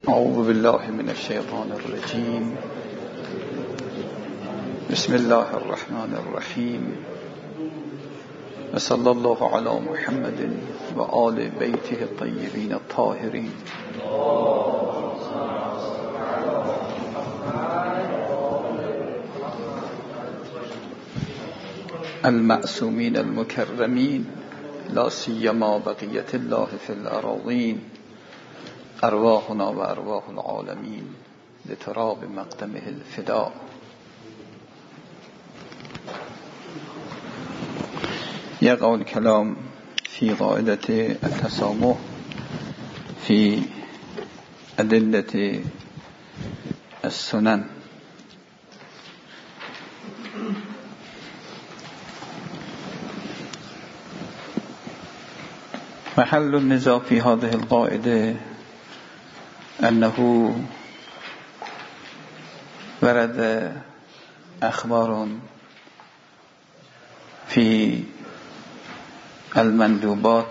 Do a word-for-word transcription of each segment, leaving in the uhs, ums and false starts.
أعوذ بالله من الشيطان الرجيم. بسم الله الرحمن الرحيم. وصلى الله على محمد وآل بيته الطيبين الطاهرين. المعصومين المكرمين، لا سيما بقية الله في الأراضين، أرواحنا وأرواح العالمين لتراب مقدمه الفداء. يقع الكلام في قاعدة التسامح في أدلة السنن. محل النزاع في هذه القاعدة أنه ورد أخبار في المندوبات،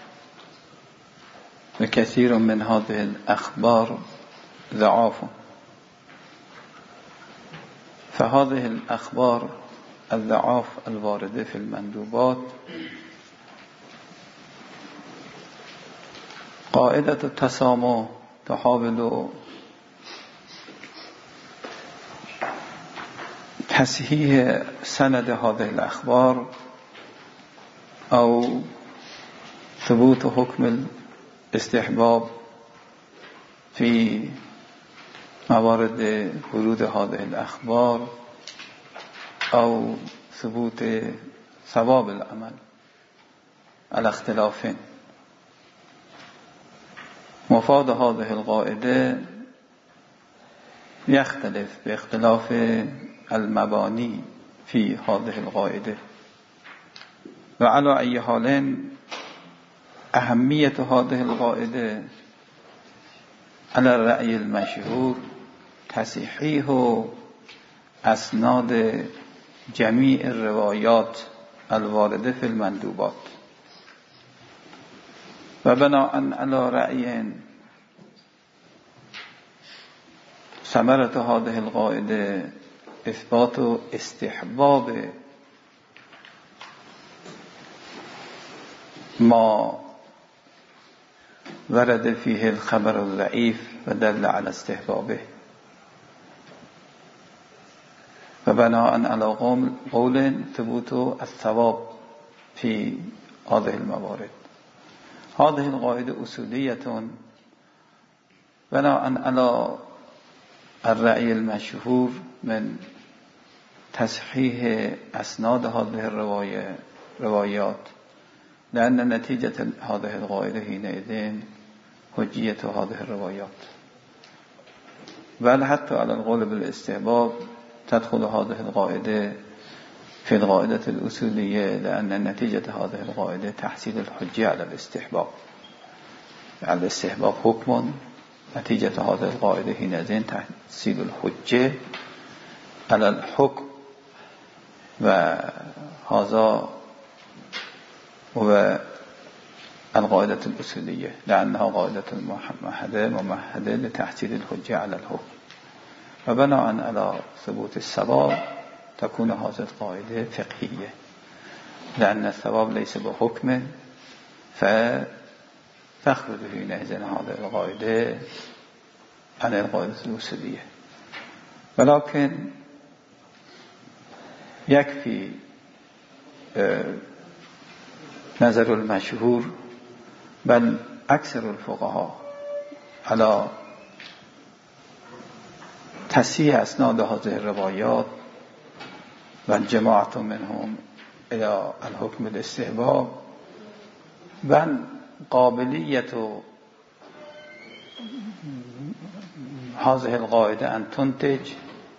وكثير من هذه الأخبار ضعاف، فهذه الأخبار الضعاف الواردة في المندوبات قاعدة التسامح تحاول تصحيح سند هذه الأخبار أو ثبوت حكم الاستحباب في موارد ورود هذه الأخبار أو ثبوت ثواب العمل على اختلافين. مفاد هذه القاعدة يختلف باختلاف المباني في هذه القاعدة، وعلى أي حال أهمية هذه القاعدة على الرأي المشهور تصحيح أسناد جميع الروايات الواردة في المندوبات، وبناء على رأي ثمرة هذه القاعدة إثبات استحباب ما ورد فيه الخبر الضعيف ودل على استحبابه، وبناء على قول ثبوت الثواب في هذه الموارد. هذه القاعدة أصولية بناء على الرأي المشهور من تصحيح أسناد هذه الرواية روايات، لأن نتيجة هذه القاعدة حينئذ حجية هذه الروايات، بل حتى على القول بالاستحباب تدخل هذه القاعدة في القاعدة الأصولية، لأن نتيجة هذه القاعدة تحصيل الحجة على الاستحباب. على الاستحباب حكم، نتيجة هذه القاعدة حينئذ تحصيل الحجة على الحكم، وهذا هو القاعدة الأصولية، لأنها قاعدة ممهدة ممهدة لتحصيل الحجة على الحكم. وبناء على ثبوت الثواب تكون هذه القاعدة فقهية، لأن الثواب ليس بحكم، فتخرج حينئذ هذه القاعدة عن القاعدة الأصولية. ولكن يكفي نظر المشهور بل أكثر الفقهاء على تصحيح أسناد هذه الروايات والجماعة منهم إلى الحكم الاستحباب، بل قابلية هذه القاعدة أن تنتج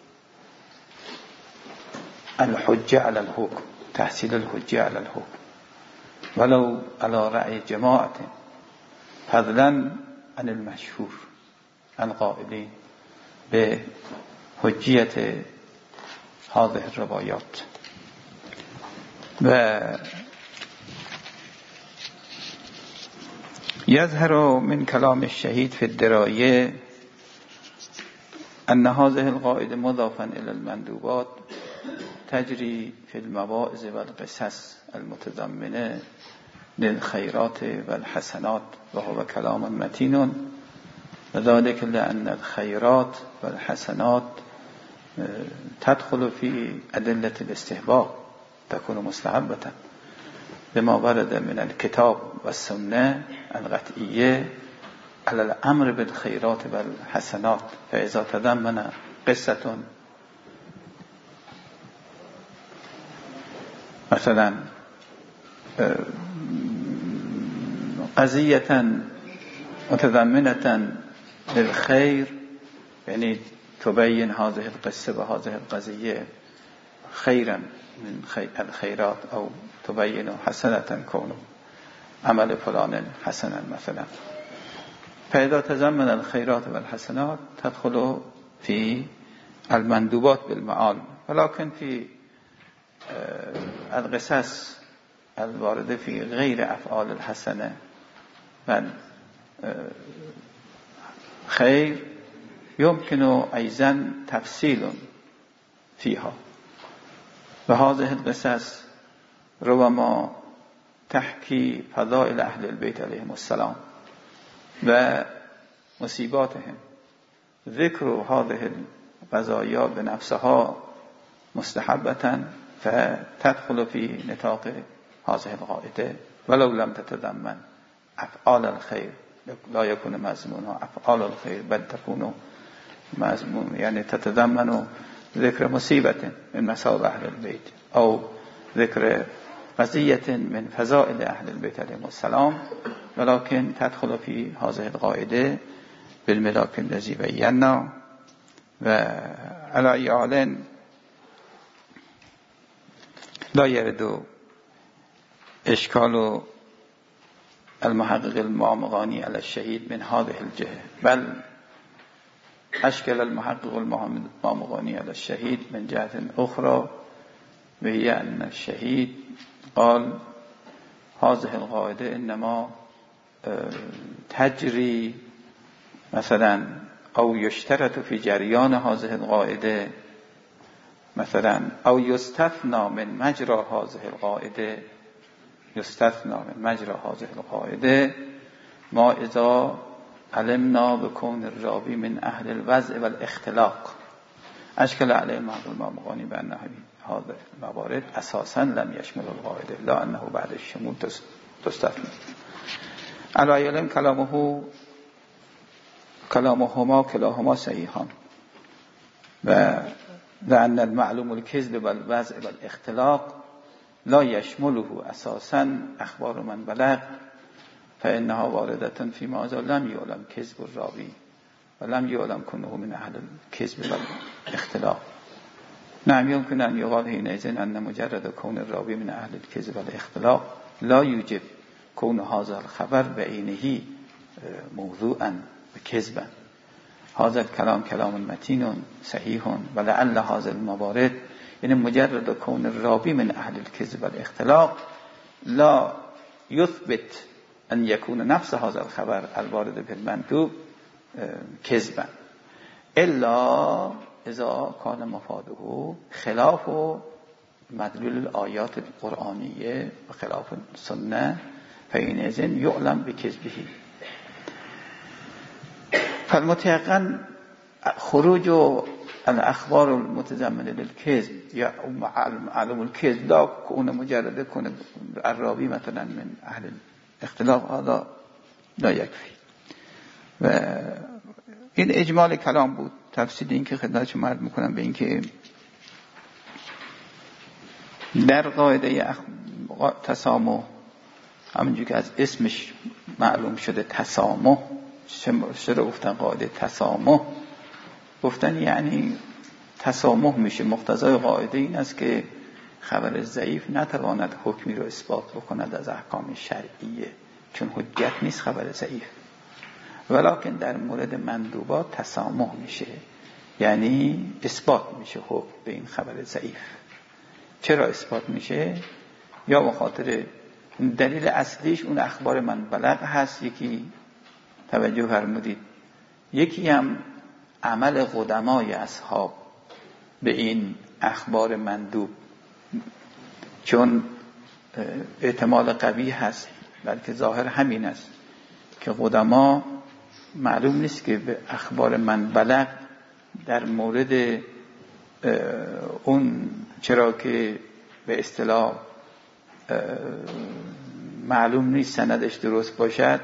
الحجة على الحكم، تحصيل الحجة على الحكم، ولو على رأي جماعة، فضلا عن المشهور القائلين بحجية هذه الروايات. و يظهر من كلام الشهيد في الدراية ان هذه القاعده مضافا الى المندوبات تجري في المواعظ والقصص المتضمنه للخيرات والحسنات وهو كلام متين وذلك لأن الخيرات والحسنات تدخل في أدلة الاستحباب تكون مستحبة بما ورد من الكتاب والسنة القطعية على الأمر بالخيرات والحسنات. فإذا تضمن قصة مثلا قضية متضمنة للخير، يعني تبين هذه القصة وهذه القضية خيرا من الخيرات، أو تبين حسنة كونه عمل فلان حسنا مثلا. فإذا تضمن الخيرات والحسنات تدخل في المندوبات بالمعال. ولكن في القصص الواردة في غير أفعال الحسنة خير يمكن أيضا تفصيل فيها، وهذه القصص ربما تحكي فضائل أهل البيت عليهم السلام ومصيباتهم. ذكر هذه القضايا بنفسها مستحبة فتدخل في نطاق هذه القاعدة ولو لم تتضمن أفعال الخير، لا يكون مضمونها أفعال الخير بل تكون مضمون يعني تتضمن ذكر مصيبة من مصائب أهل البيت أو ذكر قضية من فضائل أهل البيت عليهم السلام، ولكن تدخل في هذه القاعدة بالملاك الذي بينا. وعلى أي حال لا يرد إشكال المحقق المعمقاني على الشهيد من هذه الجهة، بل أشكل المحقق المعمقاني على الشهيد من جهة أخرى، وهي أن الشهيد قال هذه القاعدة إنما تجري مثلا أو يشترط في جريان هذه القاعدة مثلا أو يستثنى من مجرى هذه القاعدة يستثنى من مجرى هذه القاعدة ما إذا علمنا بكون الراوي من أهل الوضع والاختلاق. أشكل عليه المحقق المعمقاني بأن هذا الموارد أساسا لم يشمل القاعدة، لا أنه بعد الشمول تستثنى. على علم كلامه كلامهما كلاهما صحيحان، لأن المعلوم الكذب والوضع والاختلاق لا يشمله أساسا أخبار من بلغ، فإنها واردة فيما إذا لم يعلم كذب الراوي ولم يعلم كونه من أهل الكذب والاختلاق. نعم يمكن أن يقال حينئذ أن مجرد كون الراوي من أهل الكذب والاختلاق لا يوجب كون هذا الخبر بعينه موضوعا وكذبا. هذا الكلام كلام متين صحيح، ولعل هذا الموارد يعني مجرد كون الراوي من أهل الكذب والاختلاق لا يثبت أن يكون نفس هذا الخبر الوارد في المندوب كذبا، إلا إذا كان مفاده خلاف مدلول الآيات القرآنية وخلاف السنة، فحينئذ يعلم بكذبه. فالمتيقن خروج الأخبار المتضمنة للكذب یا معلوم الكذب لا كون مجرد كون الراوي مثلا من أهل الاختلاف، هذا لا يكفي. و این اجمال کلام بود. تفصیل این که خدمت شما عرض میکنم به این که در قاعده تسامح همونجور که از اسمش معلوم شده تسامح، چرا گفتن قاعده تسامح؟ گفتن یعنی تسامح میشه. مقتضای قاعده این است که خبر ضعیف نتواند حکمی رو اثبات بکند از احکام شرعیه، چون حجت نیست خبر ضعیف. ولکن در مورد مندوبات تسامح میشه، یعنی اثبات میشه حکم به این خبر ضعیف. چرا اثبات میشه؟ یا به خاطر دلیل اصلیش اون اخبار من بلغ هست، یکی توجه فرمودید، یکی هم عمل قدمای اصحاب به این اخبار مندوب، چون احتمال قوی هست، بلکه ظاهر همین است که قدما معلوم نیست که به اخبار من بلغ در مورد اون، چرا که به اصطلاح معلوم نیست سندش درست باشد،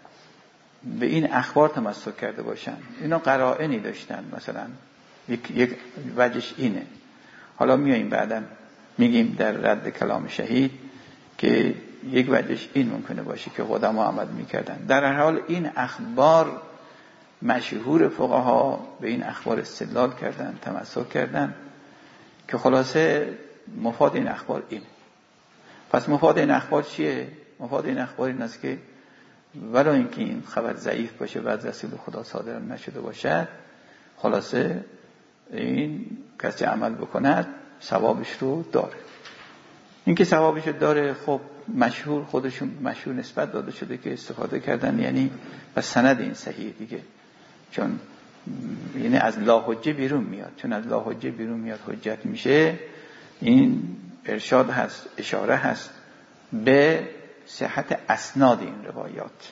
به این اخبار تمسک کرده باشن. اینا قرائنی داشتن، مثلا یک, یک وجهش اینه. حالا میاییم بعدا میگیم در رد کلام شهید که یک وجهش این ممکنه باشه که قدما عمل میکردن. در هر حال این اخبار مشهور، فقها به این اخبار استدلال کردن، تمسک کردن، که خلاصه مفاد این اخبار اینه. پس مفاد این اخبار چیه؟ مفاد این اخبار این است که ولو اینکه این خبر ضعیف باشه و از رسول خدا صادر نشده باشد، خلاصه این کسی عمل بکند ثوابش رو داره. این که ثوابش داره، خب مشهور، خودشون مشهور نسبت داده شده که استفاده کردن، یعنی و سند این صحیح دیگه، چون یعنی از لا حجه بیرون میاد، چون از لا حجه بیرون میاد حجت میشه. این ارشاد هست، اشاره هست به صحت اسناد این روایات.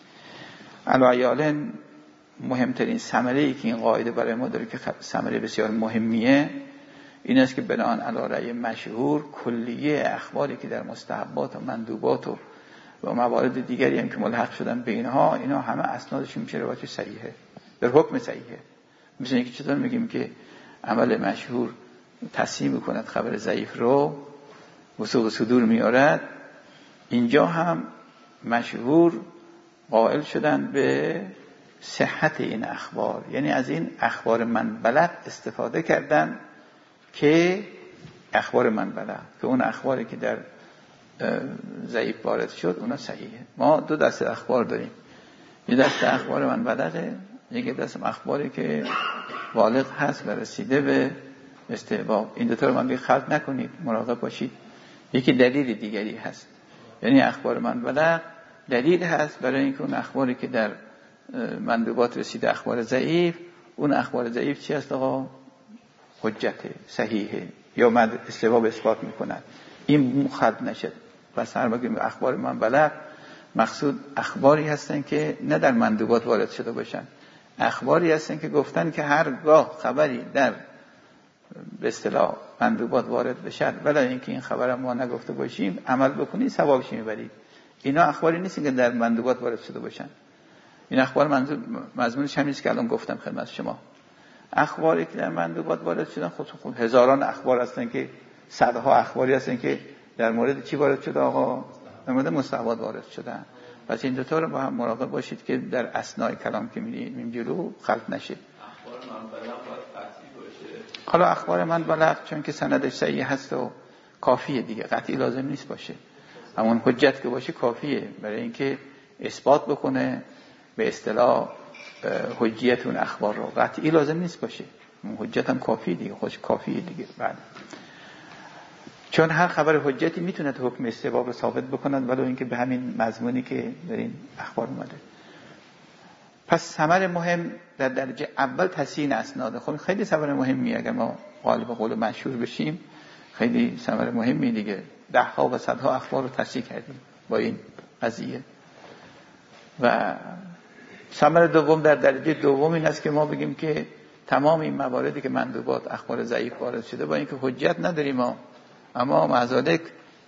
الایالن مهمترین ثمره‌ای که این قاعده برای ما داره، که ثمره بسیار مهمیه، این است که بناهن علی رأی مشهور کلیه اخباری که در مستحبات و مندوبات و و موارد دیگری هم که ملحق شدن به اینها، اینا همه اسنادشون میشه روایت صحیحه، در حکم صحیحه. مثل اینکه چطور میگیم که عمل مشهور تصحیح میکند خبر ضعیف رو، وثوق صدور میارد، اینجا هم مشهور قائل شدن به صحت این اخبار، یعنی از این اخبار من بلغ استفاده کردن که اخبار من بلغ، که اون اخباری که در ضعیف وارد شد اونا صحیحه. ما دو دسته اخبار داریم، یه دسته اخبار من بلغه، یک دسته اخباری که بالغ هست و رسیده به استحباب. این دو تا رو من بگید خلط نکنید، مراقب باشید. یکی دلیل دیگری هست، یعنی اخبار من بلغ دلیل هست برای اینکه اون اخباری که در مندوبات رسیده اخبار ضعیف، اون اخبار ضعیف چی هست آقا؟ حجته، صحیحه، یا مد استحباب اثبات میکنن. این خلط نشد. پس هر بگیم اخبار من بلغ، مقصود اخباری هستن که نه در مندوبات وارد شده باشن، اخباری هستن که گفتن که هرگاه خبری در به اصطلاح مندوبات وارد بشد، ولی اینکه این خبر ما نگفته باشیم، عمل بکنید ثوابش میبرید. اینا اخباری نیست که در مندوبات وارد شده باشن. این اخبار منظور مضمونش همین است که الان گفتم خدمت شما. اخباری که در مندوبات وارد شدن، خود خود هزاران اخبار هستن که صدها اخباری هستن که در مورد چی وارد شده آقا؟ در مورد مستحبات وارد شدن. پس این دو تا رو با هم مراقب باشید که در اثنای کلام که میریم جلو خلط نشه. اخبار من بلغ باید قطعی باشه. حالا اخبار من بلغ چون که سندش صحیح هست و کافیه دیگه، قطعی لازم نیست باشه، همون حجت که باشه کافیه برای اینکه اثبات بکنه به اصطلاح حجیت اون اخبار رو. قطعی لازم نیست باشه، اون حجت هم کافیه دیگه، خودش کافیه دیگه. بعد چون هر خبر حجتی میتونه حکم استحباب رو ثابت بکنن، ولو اینکه به همین مضمونی که در این اخبار اومده. پس ثمر مهم در درجه اول تصحیح اسناد. خب خیلی ثمر مهمیه، اگر ما غالب قول مشهور بشیم خیلی ثمر مهمی دیگه. ده ها و صدها اخبار رو تصحیح کردیم با این قضیه. و ثمر دوم در درجه دوم این است که ما بگیم که تمام این مواردی که مندوبات اخبار ضعیف وارد شده، با اینکه حجت نداریم ما، اما معذالک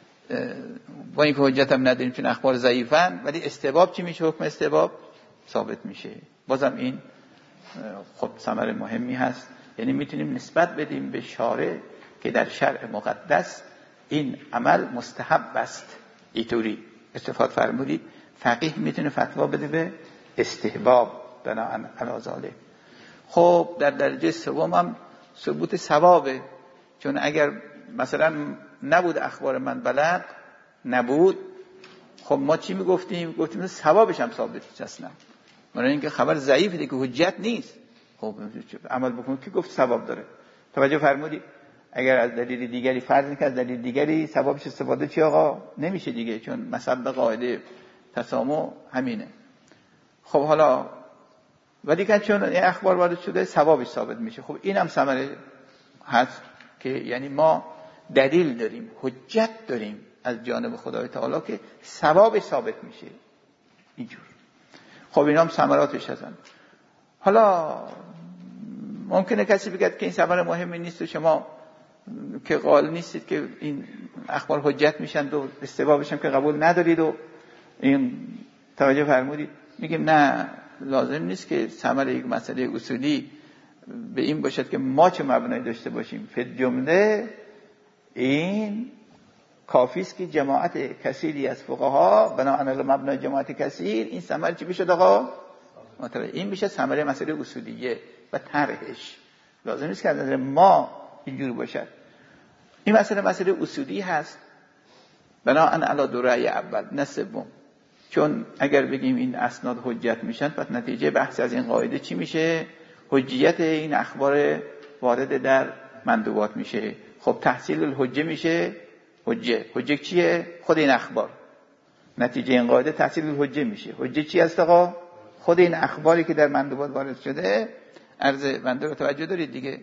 با اینکه حجت هم نداریم چون اخبار ضعیفن، ولی استحباب چی میشه؟ حکم استحباب ثابت میشه. بازم این خب ثمر مهمی هست، یعنی میتونیم نسبت بدیم به شارع که در شرع مقدس این عمل مستحب است. اینطوری استفاده فرمودید، فقیه میتونه فتوا بده به استحباب بناء علی ذلک. خب در درجه سوم هم ثبوت ثوابه، چون اگر مثلا نبود اخبار من بلغ نبود، خب ما چی میگفتیم؟ گفتیم ثوابش هم ثابت نیست اصلا، برای اینکه خبر ضعیفه دیگه، حجت نیست. خب عمل بکنید که گفت ثواب داره. توجه فرمودید؟ اگر از دلیل دیگری فرض کنید از دلیل دیگری ثوابش استفاده چی آقا؟ نمیشه دیگه، چون مثلا قاعده تسامح همینه. خب حالا ولی که چون این اخبار وارد شده ثوابش ثابت میشه. خب اینم ثمره هست که یعنی ما دلیل داریم، حجت داریم از جانب خدای تعالی که ثوابش ثابت میشه اینجور. خب اینا هم ثمراتش هستن. حالا ممکنه کسی بگه که این ثمره مهمی نیست و شما که قائل نیستید که این اخبار حجت میشن و استبابش هم که قبول ندارید و این توجه فرمودید. میگیم نه، لازم نیست که ثمره یک مسئله اصولی به این باشد که ما چه مبنایی داشته باشیم. فی جمله این کافی است که جماعت کثیری از فقها بنابراین علی مبنای جماعت کثیر این ثمره چی بشه آقا؟ مطلب این میشه ثمره مسئله اصولیه و طرحش. لازم نیست که از نظر ما اینجوری باشد. این مسئله مسئله اصولی هست بنابراین علی دو رأی اول نه سوم. چون اگر بگیم این اسناد حجت میشن پس نتیجه بحث از این قاعده چی میشه؟ حجیت این اخبار وارد در مندوبات میشه. خب تحصیل الحجه میشه حجه. حجه چیه؟ خود این اخبار. نتیجه این قاعده تحصیل الحجه میشه. حجه چی است آقا؟ خود این اخباری که در مندوبات وارد شده. عرض بنده رو توجه دارید دیگه.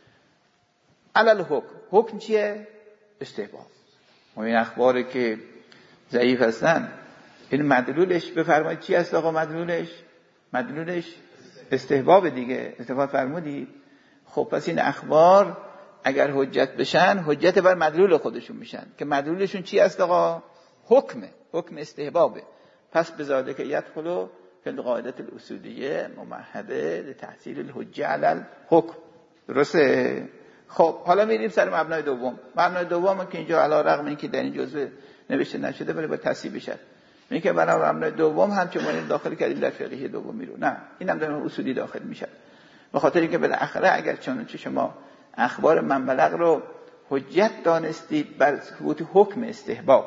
علل حکم. حکم چیه؟ استحباب. و این اخباری که ضعیف هستن این مدلولش بفرمایید چی است آقا؟ مدلولش مدلولش استحباب دیگه. استفاده فرمودید. خب پس این اخبار اگر حجت بشن حجت بر مدلول خودشون میشن که مدلولشون چی است آقا؟ حکمه. حکم استحبابه. پس بذاده که یدخلو فی القاعده الاصولیه ممهده لتحصیل الحجه علی الحکم. درسته؟ خب حالا میریم سر مبنای دوم. مبنای دوم که اینجا علی رغم اینکه در این جزوه نوشته نشده ولی باید تصحیح بشه. میگه که برای مبنای دوم همچنین داخل کردیم در فقهی دومی رو. نه، اینم در اصولی داخل میشه. به خاطر اینکه بالاخره اگر چنانچه شما اخبار من بلغ رو حجت دانستید بر ثبوت حکم استحباب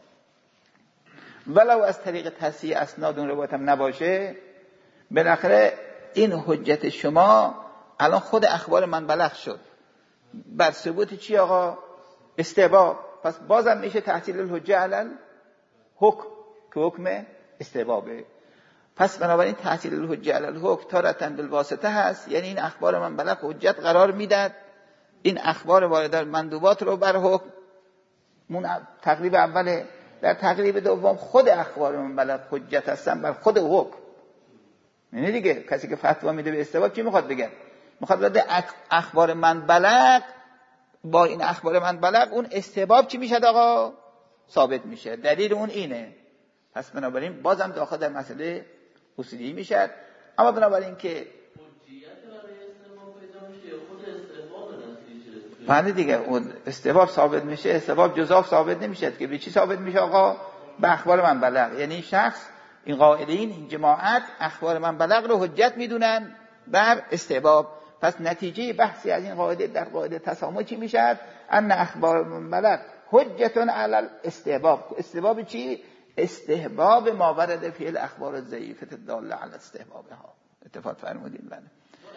ولو از طریق تصحیح اسناد اون روایت هم نباشه، بالاخره این حجت شما الان خود اخبار من بلغ شد بر ثبوت چی آقا؟ استحباب. پس بازم میشه تحصیل الحجه علی حکم که حکم استحبابه. پس بنابراین تحصیل الحجه علی الحکم تارة بالواسطه هست، یعنی این اخبار من بلغ حجت قرار میداد. این اخبار وارد در مندوبات رو بر حکم مون تقریب اوله. در تقریب دوم خود اخبار من بلغ حجت هستن بر خود حکم. یعنی دیگه کسی که فتوا میده به استحباب چی میخواد بگه؟ میخواد بده اخبار من بلغ با این اخبار من بلغ اون استحباب چی میشه آقا؟ ثابت میشه. دلیل اون اینه. پس بنابراین بازم داخل در مسئله اصولی میشه. اما بنابراین که حجیت برای استحباب پیدا میشه خود استحباب نتیجه بنده دیگه اون استحباب ثابت میشه. استحباب جزاف ثابت نمیشه که به چی ثابت میشه آقا؟ به اخبار من بلغ. یعنی شخص این قائلین این جماعت اخبار من بلغ رو حجت میدونن بر استحباب. پس نتیجه بحثی از این قاعده در قاعده تسامح چی میشه؟ ان اخبار من بلغ حجتون علی الاستحباب. استحباب چی؟ استحباب ما ورد فی الاخبار الضعیفه الداله علی استحبابها. اتفاق فرمودین بله.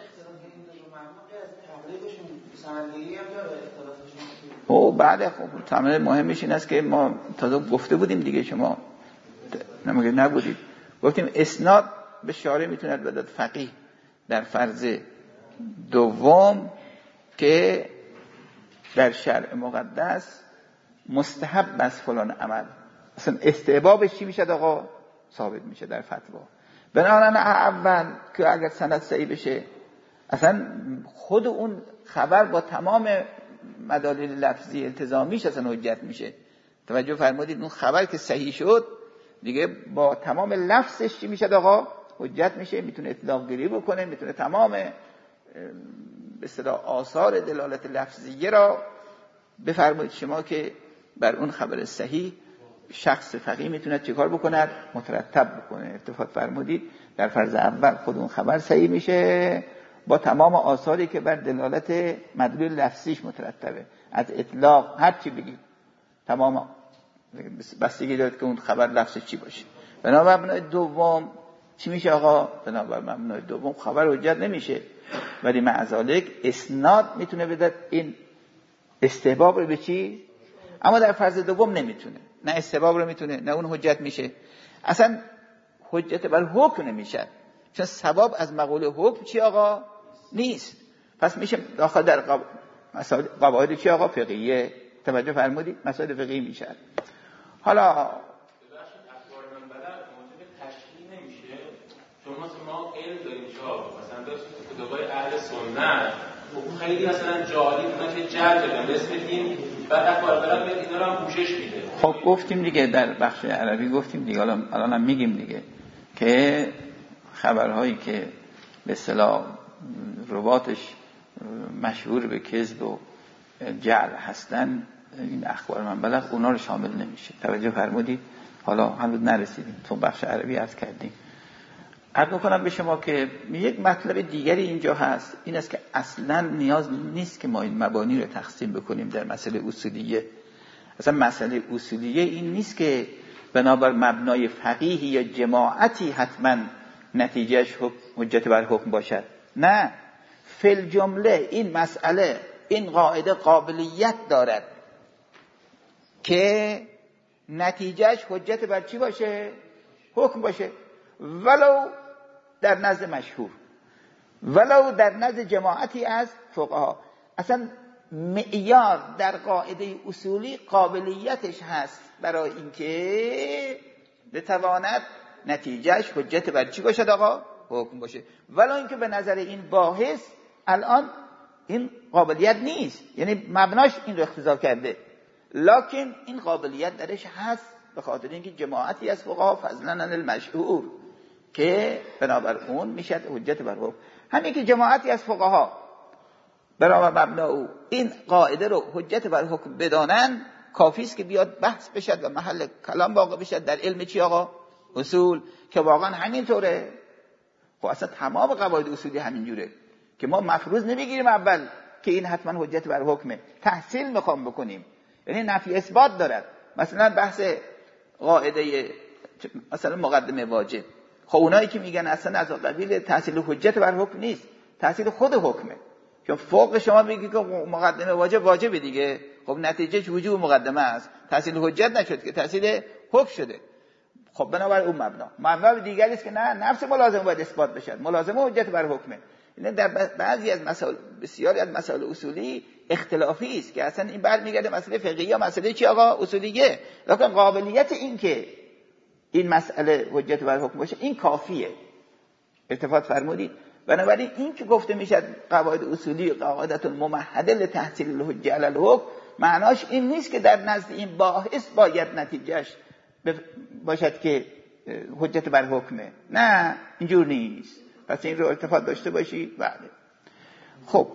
او بعد خب تمام مهمش این است که ما تازه گفته بودیم دیگه، شما نمیگه نبودید. گفتیم اسناد به شارع میتونه بدد فقیه در فرض دوم که در شرع مقدس مستحب از فلان عمل. اصلا استحبابش چی میشه آقا؟ ثابت میشه در فتوا. بنابراین اول که اگر سند صحیح بشه اصلا خود اون خبر با تمام مدالل لفظی التزامیش اصلا حجت میشه. توجه فرمودید؟ اون خبر که صحیح شد دیگه با تمام لفظش چی میشه آقا؟ حجت میشه. میتونه اطلاق گیری بکنه، میتونه تمام به اصطلاح آثار دلالت لفظیه را بفرمایید شما که بر اون خبر صحیح شخص فقیه میتونه چیکار بکنه؟ مترتب بکنه. اتفاق فرمودید در فرض اول خود اون خبر صحیح میشه با تمام آثاری که بر دلالت مدلول لفظیش مترتبه، از اطلاق هر چی بگید تمام بستگی داره که اون خبر لفظش چی باشه. بنابر مبنای دوم چی میشه آقا؟ بنابر مبنای دوم خبر حجت نمیشه، ولی معذالک اسناد میتونه بده این استحباب رو به چی؟ اما در فرض دوم نمیتونه. نه استحباب رو میتونه نه اون حجت میشه. اصلا حجت بر حکم نمیشه. چون ثواب از مقوله حکم چی آقا نیست. پس میشه داخل در قب... مسائل قواعد چی آقا فقهیه. توجه فرمودید مسائل فقهی میشن. حالا چون ما علم داریم جا مثلا داشتیم کتابای اهل سنت و خیلی مثلا جاری اونا که جر دادن اسم دین بعد اکبر بلد میاد اینا رو هم پوشش میده. خب گفتیم دیگه در بخش عربی گفتیم دیگه، الان الانم میگیم دیگه که خبرهایی که به اصطلاح رواتش مشهور به کذب و جعل هستن این اخبار من بلغ اونا رو شامل نمیشه. توجه فرمودید؟ حالا هنوز نرسیدیم تو بخش عربی عرض کردیم. عرض میکنم به شما که یک مطلب دیگری اینجا هست، این است که اصلا نیاز نیست که ما این مبانی رو تقسیم بکنیم در مسئله اصولیه. اصلا مسئله اصولیه این نیست که بنابر مبنای فقیهی یا جماعتی حتما نتیجهش حجت بر حکم باشد. نه، فی الجمله این مسئله این قاعده قابلیت دارد که نتیجهش حجت بر چی باشه؟ حکم باشه، ولو در نزد مشهور، ولو در نزد جماعتی از فقها. اصلا معیار در قاعده اصولی قابلیتش هست برای اینکه بتواند نتیجهش حجت بر چی باشد آقا؟ حکم باشه. ولو اینکه به نظر این باحث الان این قابلیت نیست، یعنی مبناش این رو اختزا کرده، لکن این قابلیت درش هست به خاطر اینکه جماعتی از فقها فضلا عن المشهور که بنابر اون میشد حجت بر حکم. همین که جماعتی از فقها بنابر مبنا او این قاعده رو حجت بر حکم بدانن کافی است که بیاد بحث بشد و محل کلام واقع بشد در علم چی آقا؟ اصول، که واقعا همینطوره. خب اصلا تمام قواعد اصولی همینجوره که ما مفروض نمیگیریم اول که این حتما حجت بر حکمه، تحصیل میخوام بکنیم، یعنی نفی اثبات دارد. مثلا بحث قاعده مثلا مقدمه واجب، خب اونایی که میگن اصلا از قبیل تحصیل حجت بر حکم نیست، تحصیل خود حکمه، چون فوق شما میگی که مقدمه واجب واجبه دیگه، خب نتیجهش وجوب مقدمه است، تحصیل حجت نشد که تحصیل حکم شده. خب بنابر اون مبنا مبنا دیگری است که نه، نفس ملازمه باید اثبات بشد، ملازمه حجت بر حکمه. یعنی در بعضی از مسائل، بسیاری از مسائل اصولی اختلافی است که اصلا این برمیگرده مسئله فقهی یا مسئله چی آقا؟ اصولیه، لکن قابلیت این که این مسئله حجت بر حکم باشه این کافیه. اتفاق فرمودید؟ بنابراین این که گفته میشد قواعد اصولی قاعدت ممهده لتحصیل الحجه علی الحکم، معناش این نیست که در نزد این باحث باید نتیجهش باشد که حجت بر حکمه. نه، اینجور نیست. پس این رو التفات داشته باشید. بله. خب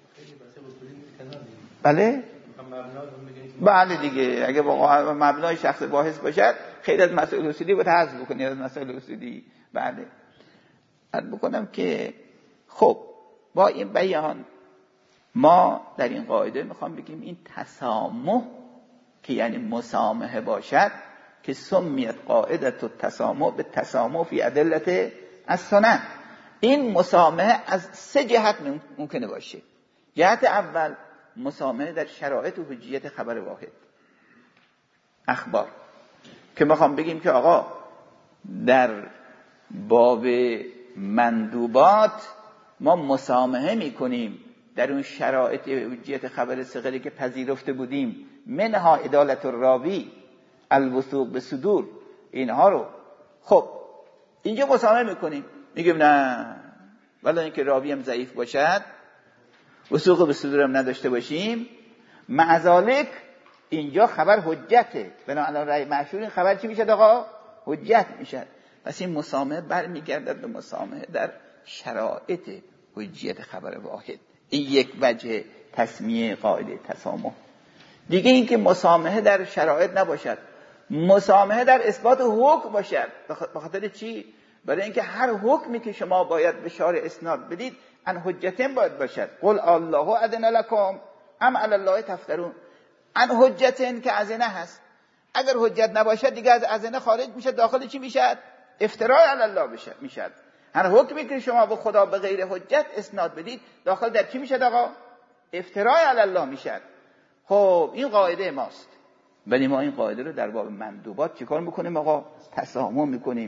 بله بله دیگه، اگه واقعا مبنای شخص باحث باشد خیلی از مسائل اصولی باید حذف بکنید از مسائل اصولی. بله. عرض بکنم که خب با این بیان ما در این قاعده میخوام بگیم این تسامح که یعنی مسامحه باشد، که سمیت قاعدت التسامح به تسامح فی ادلت السنن. این مسامحه از سه جهت ممکنه باشه. جهت اول مسامحه در شرایط و حجیت خبر واحد اخبار، که میخوام بگیم که آقا در باب مندوبات ما مسامحه میکنیم در اون شرایط حجیت خبر صغیری که پذیرفته بودیم، منها عدالت الراوی، الوثوق به صدور، اینها رو خب اینجا مسامحه میکنیم، میگیم نه ولی اینکه راوی هم ضعیف باشد، وثوق به صدور هم نداشته باشیم، معذالک اینجا خبر حجته، بنابراین رأی مشهور این خبر چی میشه آقا؟ حجت میشه. پس این مسامحه برمیگردد به مسامحه در شرایط حجیت خبر واحد. این یک وجه تسمیه قاعده تسامح. دیگه این که مسامحه در شرایط نباشد، مسامحه در اثبات حکم باشد. به خاطر چی؟ برای اینکه هر حکمی که شما باید به شارع اسناد بدید ان حجتین باید باشد. قل الله اذن لکم ام علی الله تفترون. ان حجتین که اذن هست، اگر حجت نباشد دیگه از اذن خارج میشه، داخل چی میشد؟ افتراء علی الله میشد. هر حکمی که شما به خدا به غیر حجت اسناد بدید داخل در چی میشد آقا؟ افتراء علی الله میشد. خب این قاعده ماست، ولی ما این قاعده رو در باب مندوبات چیکار میکنیم آقا؟ تسامح میکنیم.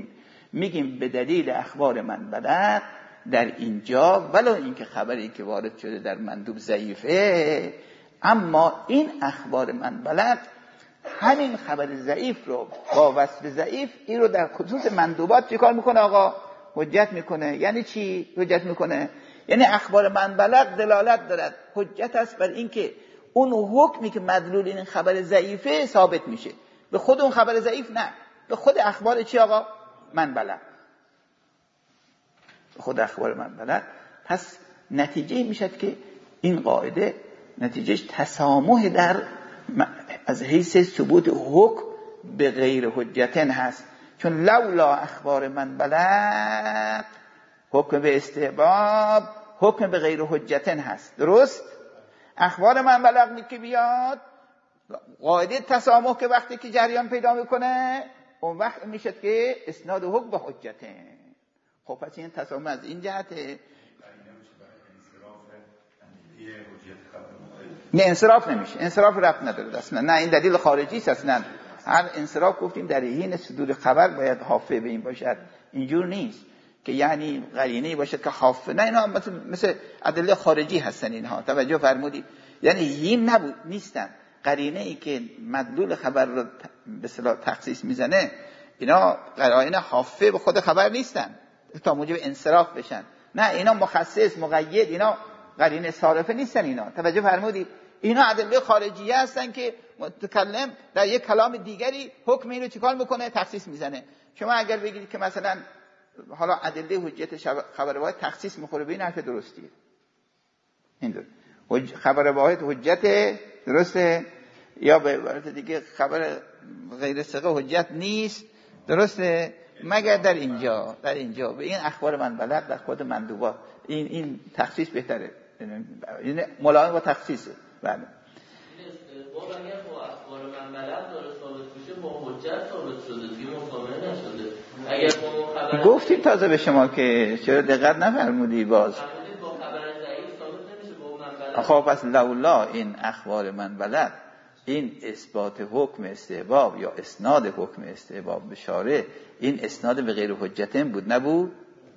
میگیم به دلیل اخبار من بلغ در اینجا، ولو اینکه خبری که وارد شده در مندوب ضعیفه، اما این اخبار من بلغ همین خبر ضعیف رو با وصف ضعیف این رو در خصوص مندوبات چه کار میکنه آقا؟ حجت میکنه. یعنی چی حجت میکنه؟ یعنی اخبار من بلغ دلالت دارد، حجت است بر اینکه اون حکمی که مدلول این خبر ضعیفه ثابت میشه. به خود اون خبر ضعیف نه، به خود اخبار چی آقا؟ من بلغ. به خود اخبار من بلغ. پس نتیجه میشد که این قاعده نتیجهش تسامح در از حیث ثبوت حکم به غیر حجتن هست. چون لولا اخبار من بلغ حکم به استحباب حکم به غیر حجتن هست. درست؟ اخبار من بلغ که بیاد قاعده تسامح که وقتی که جریان پیدا میکنه اون وقت میشد که اسناد حکم به حجتن. خب پس این تسامح از این جهته. نه انصراف نمیشه، انصراف ربط نداره اصلا، نه این دلیل خارجی است اصلا. هر انصراف گفتیم در حین صدور خبر باید حافظ به این باشد، اینجور نیست که یعنی قرینه‌ای باشد که حافظ، نه اینا مثل مثل ادله خارجی هستن اینها. توجه فرمودید؟ یعنی این نبود نیستن قرینه‌ای که مدلول خبر رو به اصطلاح تخصیص میزنه، اینا قرائن حافظ به خود خبر نیستن تا موجب انصراف بشن. نه اینا مخصص مقید، اینا قرینه صارفه نیستن اینا. توجه فرمودید؟ اینا ادله خارجیه هستن که متکلم در یک کلام دیگری حکم این رو چیکار میکنه؟ تخصیص میزنه. شما اگر بگید که مثلا حالا ادله حجت خبر واحد تخصیص میخوره، به این حرف درستیه. این دو خبر واحد حجت درسته، یا به عبارت دیگه خبر غیر ثقه حجت نیست، درسته، مگر در اینجا در اینجا به این اخبار من بلغ در خود مندوبات این این تخصیص بهتره، این ملائم با تخصیصه. بله با اگر با اخبار من بلغ داره ثابت میشه با حجت ثابت شده، دیگه مطمئن نشده. اگر با خبر گفتیم تازه به شما که چرا دقت نفرمودی باز فرمودید با خبر ضعیف ثابت نمیشه با من بلغ. خب پس لولا این اخبار من بلغ، این اثبات حکم استحباب یا اسناد حکم استحباب به شارع، این اسناد به غیر حجتن بود نبود؟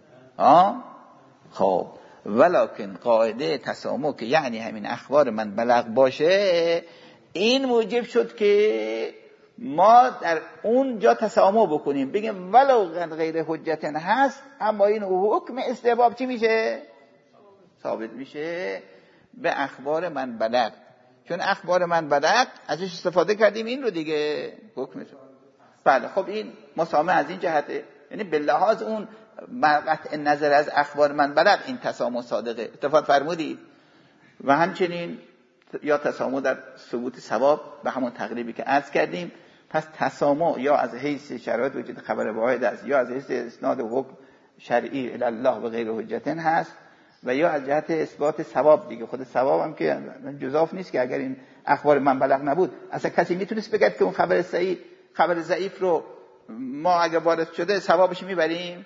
آه خب ولکن قاعده تسامح که یعنی همین اخبار من بلغ باشه، این موجب شد که ما در اون جا تسامح بکنیم، بگیم ولو غیر حجتن هست اما این حکم استحباب چی میشه؟ ثابت میشه به اخبار من بلغ. چون اخبار من بلغ ازش استفاده کردیم این رو دیگه حکمش. بله خب این مسامح از این جهته، یعنی به لحاظ اون قطع نظر از اخبار من بلغ این تسامح صادقه. اتفاق فرمودید؟ و همچنین یا تسامح در ثبوت ثواب به همون تقریبی که عرض کردیم. پس تسامح یا از حیث شرایط وجود خبر واحد است، یا از حیث اسناد حکم شرعی الی الله و غیر حجتن هست، و یا از جهت اثبات ثواب دیگه. خود ثواب هم که جزاف نیست که اگر این اخبار من بلغ نبود اصلا کسی میتونست بگه که اون خبر صحیح خبر ضعیف رو ما اگر وارد شده ثوابش میبریم؟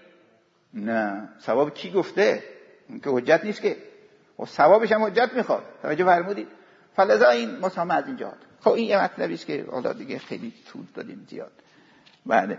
نه، ثواب کی گفته؟ این که حجت نیست که، و ثوابش هم حجت میخواد. توجه فرمودید؟ فلذا این مسامح از این جهات. خب این یه مطلبی است که حالا دیگه خیلی طول دادیم زیاد. بله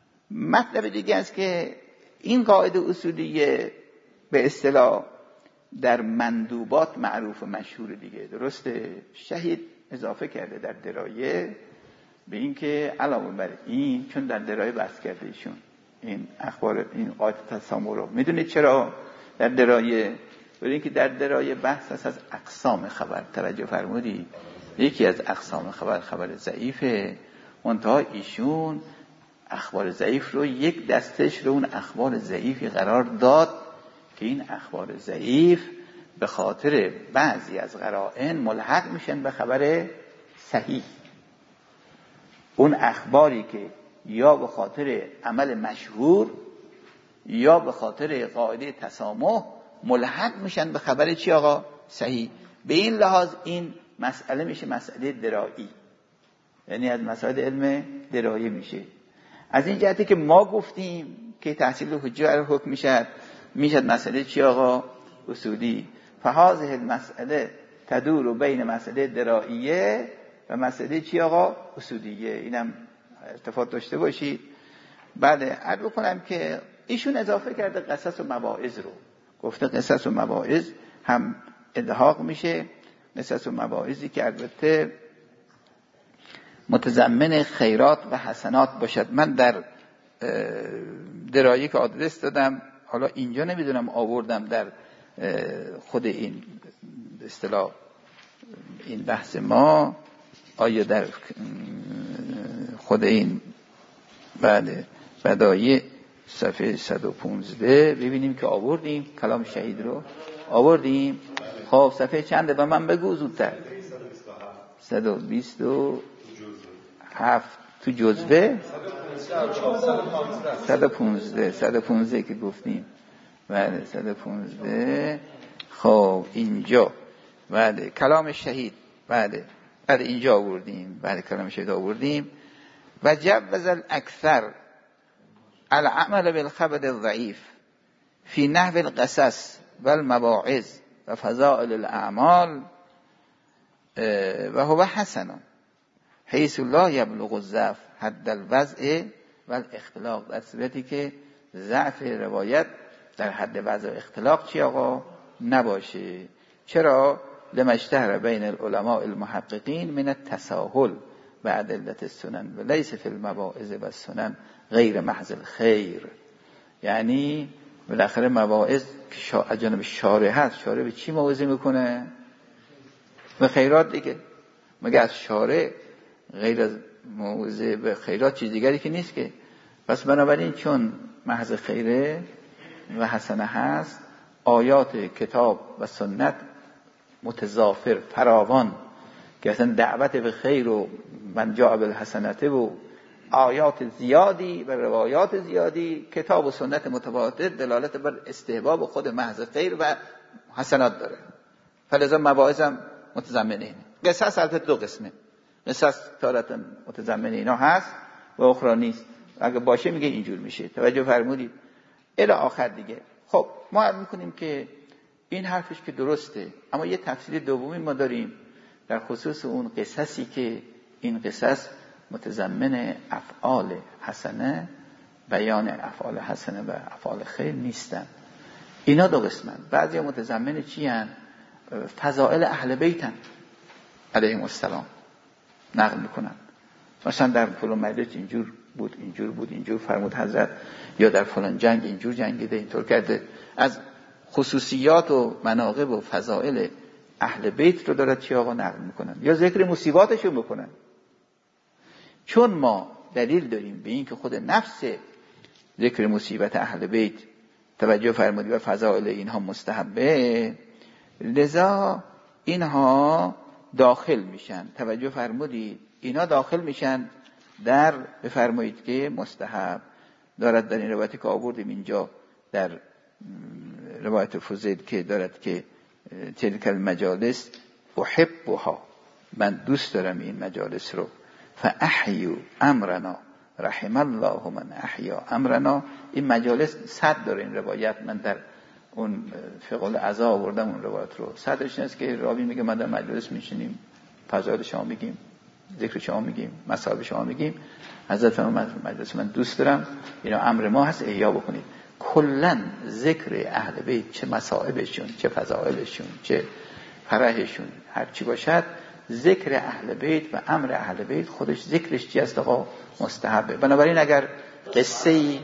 مطلب دیگه است که این قاعده اصولیه به اصطلاح در مندوبات معروف و مشهور دیگه، درسته؟ شهید اضافه کرده در درایه به این که علاوه بر این، چون در درایه بحث کرده ایشون این اخبار این قاعده تسامح رو، میدونید چرا در درایه؟ برای اینکه در درایه بحث است از اقسام خبر. توجه فرمودید؟ یکی از اقسام خبر خبر ضعیفه، منتها ایشون اخبار ضعیف رو یک دستش رو اون اخبار ضعیفی قرار داد که این اخبار ضعیف به خاطر بعضی از قرائن ملحق میشن به خبر صحیح. اون اخباری که یا به خاطر عمل مشهور یا به خاطر قاعده تسامح ملحق میشن به خبر چی آقا؟ صحیح. به این لحاظ این مسئله میشه مسئله درایی، یعنی از مسائل علم درایی میشه. از این جهتی که ما گفتیم که تحصیل حجه رو حکم میشد میشد مسئله چی آقا؟ اصولی. فهذه المسئله تدور بین مسئله دراییه و مسئله چی آقا؟ اصولیه. اینم ارتفاع داشته باشید. بله عرض بکنم که ایشون اضافه کرده قصص و مواعظ رو، گفته قصص و مواعظ هم الحاق میشه، قصص و مواعظی که البته متضمن خیرات و حسنات باشد. من در درایی که آدرس دادم، حالا اینجا نمیدونم آوردم در خود این اصطلاح این بحث ما آیا در خود این بله بدایع صفحه صد و پانزده ببینیم که آوردیم کلام شهید رو آوردیم. خب صفحه چنده به من بگو زودتر. صد و بیست و هفت تو جزوه صد و پانزده صد و پانزده که گفتیم. بله صد و پانزده. خب اینجا بله کلام شهید بله بله اینجا آوردیم. بله کلام شهید آوردیم. و جوز الاکثر العمل بالخبر الضعیف فی نحو القصص والمواعظ و فضائل الاعمال و هو حسن حیث لا یبلغ الضعف حد الوضع والاختلاق، در صورتی که ضعف روایت در حد وضع و اختلاق چی آقا نباشه. چرا؟ لما اشتهر بین العلماء المحققین من التساهل و ادلت السنن و لیس فی المواعظ و السنن غیر محض الخیر. یعنی بالاخره مواعظ که از جانب شارع هست، شارع به چی موعظه میکنه؟ به خیرات دیگه. مگه از شارع غیر از موعظه به خیرات چیز دیگری که نیست که. پس بنابراین چون محض خیره و حسنه هست، آیات کتاب و سنت متضافر فراوان که اصلا دعوت به خیر و من جاء بالحسنته و آیات زیادی و روایات زیادی، کتاب و سنت متواتر دلالت بر استحباب خود محض خیر و حسنات داره. فلذا مواعظ هم متضمن اینه. قصص البته دو قسمه، قصص تارتا متضمن اینا هست و اخرى نیست. اگه باشه میگه اینجور میشه. توجه فرمودید؟ الی آخر دیگه. خب ما عرض میکنیم که این حرفش که درسته، اما یه تفسیر دومی ما داریم در خصوص اون قصصی که این قصص متضمن افعال حسنه، بیان افعال حسنه و افعال خیر نیستن. اینا دو قسمن. بعضی متضمن چی هن؟ فضائل اهل بیتن علیهم السلام نقل میکنن. مثلا در فلان مجلس اینجور بود اینجور بود اینجور فرمود حضرت، یا در فلان جنگ اینجور جنگیده اینطور کرده. از خصوصیات و مناقب و فضائل اهل بیت رو دارد چی آقا نقل میکنن، یا ذکر مصیباتشون بکنن. چون ما دلیل داریم به این که خود نفس ذکر مصیبت اهل بیت توجه فرمودی و فضائل اینها مستحبه، لذا اینها داخل میشن. توجه فرمودی اینا داخل میشن در بفرمایید که مستحب دارد. در این روایتی که آوردیم اینجا در روایت فضیل که دارد که تلک المجالس احبها، من دوست دارم این مجالس رو. فاحیوا امرنا رحم الله من احیا امرنا. این مجالس صد داره این روایت، من در اون فقه العزا آوردم اون روایت رو. صدش اینست که راوی میگه ما در مجلس میشینیم، فضایل شما میگیم، ذکر شما میگیم، مصائب شما میگیم. حضرت فرمود مجلس من دوست دارم، اینا امر ما هست احیا بکنید. کلا ذکر اهل بیت چه مصائبشون، چه فضائلشون، چه فرحشون، هر چی باشد، ذکر اهل بیت و امر اهل بیت خودش ذکرش چی است آقا؟ مستحبه. بنابراین اگر قصه ای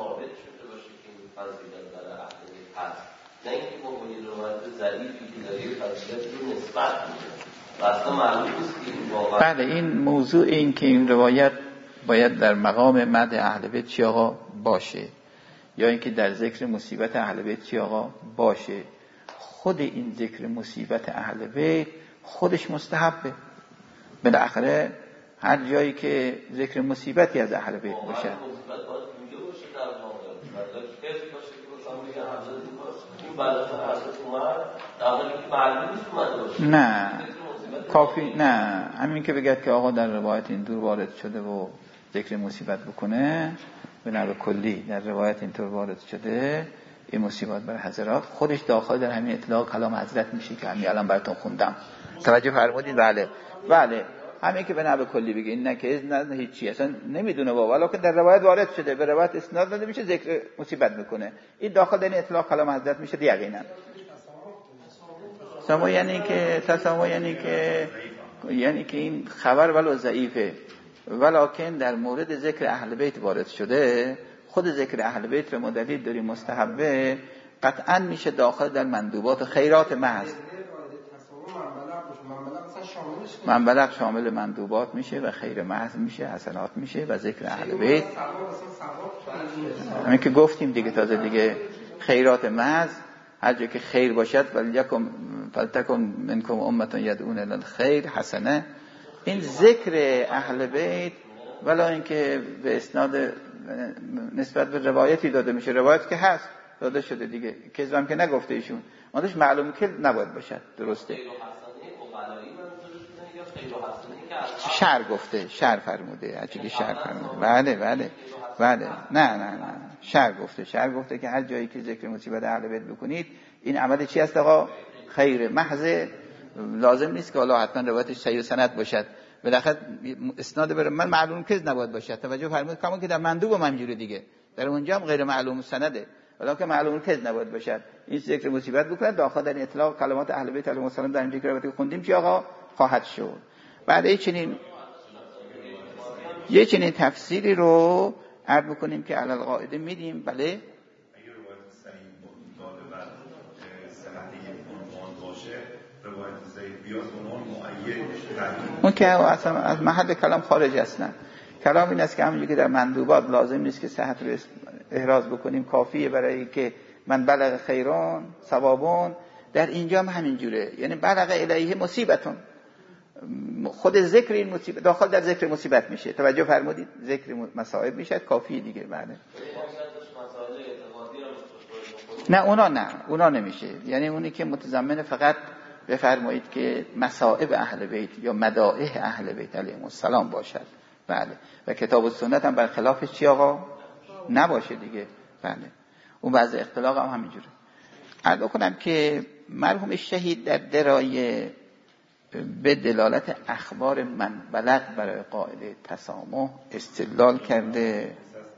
بله این موضوع این که این روایت باید در مقام مدح اهل بیت چی آقا باشه، یا اینکه در ذکر مصیبت اهل بیت چی آقا باشه. خود این ذکر مصیبت اهل بیت خودش مستحبه. بالاخره هر جایی که ذکر مصیبتی از اهل بیت باشه نه کافی نه، همین که بگید که آقا در روایت این دور وارد شده و ذکر مصیبت بکنه، به نحو کلی در روایت اینطور وارد شده این مصیبت بر حضرات، خودش داخل در همین اطلاق کلام حضرت میشه که همین الان براتون خوندم. توجه فرمودید؟ بله بله همین که به نحو کلی بگه این نه که نه هیچی اصلا نمیدونه بابا، ولی که در روایت وارد شده به روایت اسناد داده میشه ذکر مصیبت میکنه، این داخل در این اطلاق کلام حضرت میشه یقینا. تسامح یعنی که تسامح یعنی که یعنی که این خبر ولو ضعیفه ولکن در مورد ذکر اهل بیت وارد شده، خود ذکر اهل بیت رو دلیل داریم مستحبه، قطعا میشه داخل در مندوبات خیرات محض. منبلغ شامل مندوبات میشه و خیر محض میشه، حسنات میشه و ذکر اهل بیت همین که گفتیم دیگه. تازه دیگه خیرات محض هر جا که خیر باشد ولیکم فلتکن منکم امة یدعون الی الخیر حسنه، این ذکر اهل بیت ولی اینکه به اسناد نسبت به روایتی داده میشه، روایت که هست داده شده دیگه، کذبم که نگفته ایشون، اونش معلوم که نباید باشد. درسته شر گفته، شر فرموده، هرچی که شر فرموده. بله بله بله نه نه نه شر گفته، شر گفته که هر جایی که ذکر مصیبت اهل بیت بکنید این عمل چی است آقا؟ خیر محض. لازم نیست که حالا حتما روایتش صحیح سند باشد، بالاخره اسناد بر من معلوم که نباید باشد. توجه فرمودید کما که در مندوب هم همینجوره دیگه، در اونجا هم غیر معلوم سنده ولی که معلوم که نباید باشد. این ذکر مصیبت بکنه داخل در اطلاق کلمات اهل بیت علیهم السلام در اینجا که روایتی خوندیم چی آقا خواهد شد. بعد این چنین یه چنین تفسیری رو عرض بکنیم که علی القاعده میدیم. بله اون که اصلا از محل کلام خارج هستن. کلام این است که همونجوری که در مندوبات لازم نیست که صحت رو احراز بکنیم، کافیه برای که من بلغ خیران ثوابون، در اینجا هم همینجوره، یعنی بلغ الیه مصیبتون، خود ذکر این مصیبت داخل در ذکر مصیبت میشه. توجه فرمودید ذکر مصائب میشه کافیه دیگه. بله نه اونا نه اونا نمیشه، یعنی اونی که متضمن فقط بفرمایید که مصائب اهل بیت یا مدائح اهل بیت علیهم السلام باشد. بله و کتاب و سنت هم برخلافش چی آقا نباشه دیگه. بله اون وضع اختلاق هم همینجوره. عرض کنم که مرحوم شهید در درایه به دلالت اخبار من بلغ برای قاعده تسامح استدلال کرده.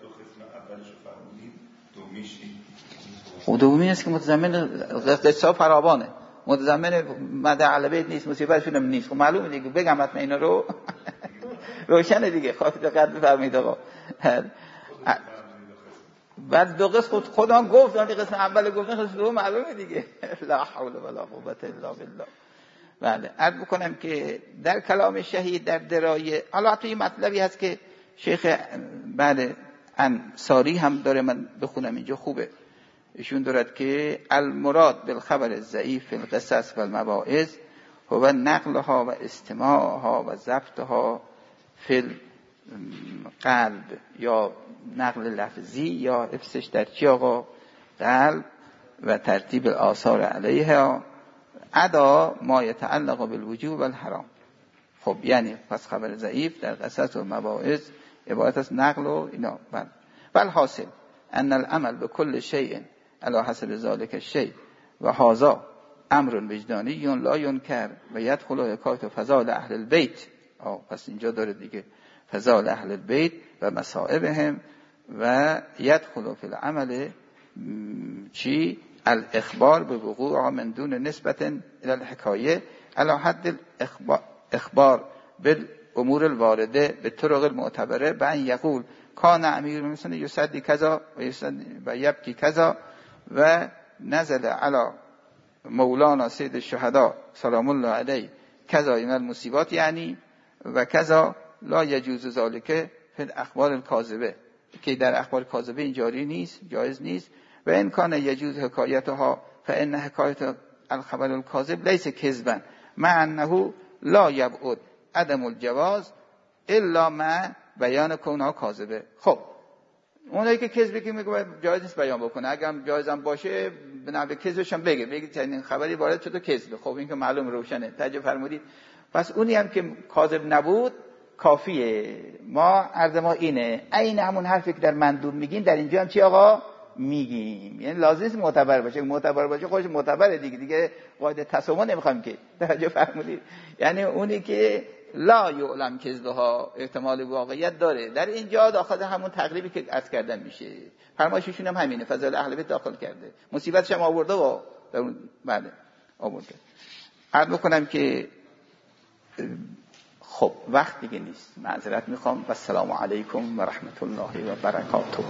دومی است که متضمن قصه فراوانه، متضمن مدع اهل بیت نیست، مصیبتشون هم نیست. خب معلومه دیگه، بگم حتما اینا رو روشنه دیگه. خواهد دقت بفرمایید آقا. بعد دو قسم خود خودم گفت، اون قسم اول گفتن قسم دوم معلومه دیگه. لا حول ولا قوة الا بالله. بله عرض بکنم که در کلام شهید در درایه، حالا حتی یه مطلبی هست که شیخ بعد انصاری هم داره، من بخونم اینجا خوبه. ایشون دارد که المراد بالخبر الضعیف فی القصص و المواعظ هو نقلها و استماعها و ضبطها فی القلب، یا نقل لفظی یا حفظش در چی آقا قلب و ترتیب آثار علیها ادا ما یتعلق بالوجوب و الحرام. خب یعنی پس خبر ضعیف در قصص و مواعظ عبارت از نقل و اینا. بل بل حاصل ان العمل بكل شیء علی حسب ذلك الشیء و هذا امر وجدانی لا ينکر و یدخل حکایت فضائل اهل البیت. آه پس اینجا داره دیگه فضائل اهل البیت و مصائبهم و یدخل فی العمل چی الاخبار به وقوع من دون نسبت الى الحکایه على حد الاخبار بالامور الوارده به طرق المعتبره بان یقول کان امیر المؤمنین یصدی کذا و یصدی و یبکی کذا و نزل علی مولانا سید الشهداء سلام الله علیه کذا من المصیبات یعنی و کذا لا یجوز ذلك فی الاخبار الکاذبه، که در اخبار کاذبه این جاری نیست، جایز نیست. و ان کان یجوز حکایتها فان حکایت الخبر الکاذب لیس کذبا مع انه لا یبعد عدم الجواز الا مع بیان کونها کاذبه. خب اونایی که کذبی که میگه جایز نیست بیان بکنه، اگر جایز هم باشه به نحو کذبش هم بگه، بگه چنین خبری وارد شده کذب. خب این که معلوم روشنه. توجه فرمودید. پس اونی هم که کاذب نبود کافیه. ما عرض ما اینه، عین همون حرفی که در مندوب میگیم در اینجا هم چی آقا میگیم، یعنی لازم نیست معتبر باشه. معتبر باشه خودش معتبره دیگه، دیگه قاعده تسامح نمیخوام که. توجه فرمودید. یعنی اونی که لا یعلم کذبها احتمال واقعیت داره. در اینجا داخل همون تقریبی که عرض کردن میشه. فرمایششون هم همینه، فضائل اهل بیت داخل کرده، مصیبتش هم آورده و بله آورده. عرض بکنم که خب وقت دیگه نیست، معذرت میخوام و السلام علیکم و رحمت الله و برکاته.